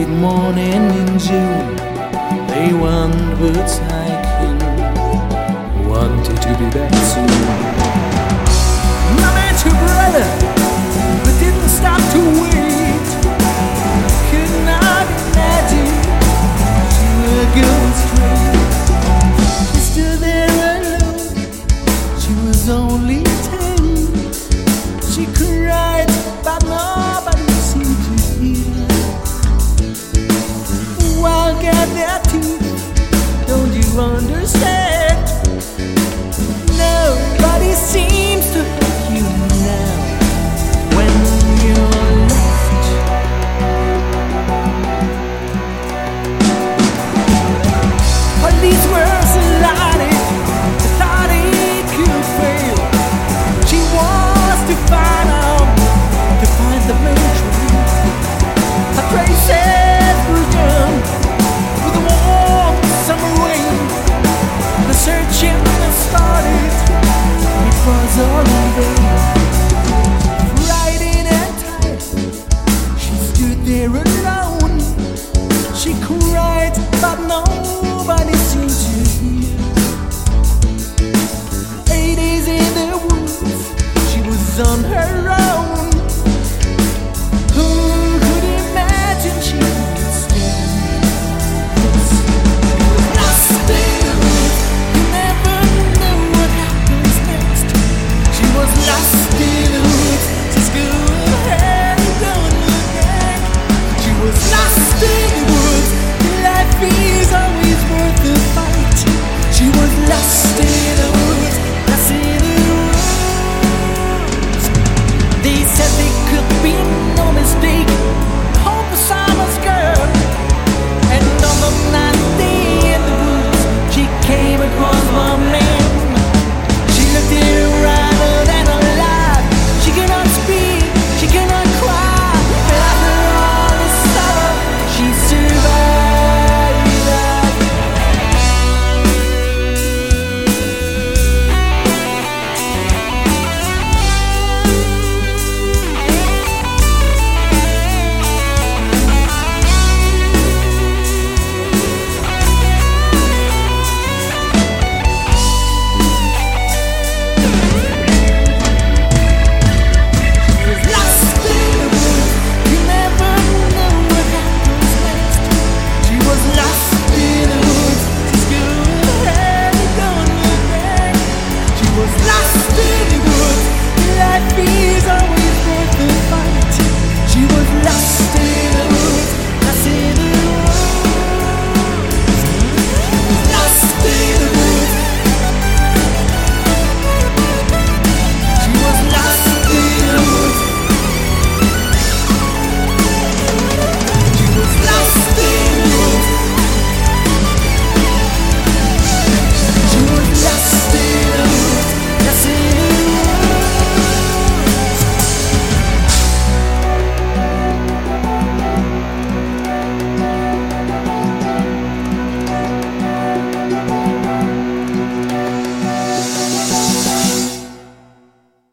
morning in June, they went hiking, wanted to be back soon. I met your brother, but didn't stop to wait. Could not imagine you were going straight. She stood there alone, she was only 10. She cried, but nobody seemed to hear. While get their teeth, don't you understand? Nobody seems to help you now when you're lost. Police were alerted, they thought it could fail. She was to find out, to find the main trail. Her traces were done with the warm summer rain. The searching started, it was all in vain. Frightened and tired, she stood there alone. She cried, but nobody seemed to hear. 8 days in the woods, she was on her own. Who could imagine she could stand this? Lost in the woods, you never know what happens next. She was lost in the woods, just go ahead and don't look back. She was lost in the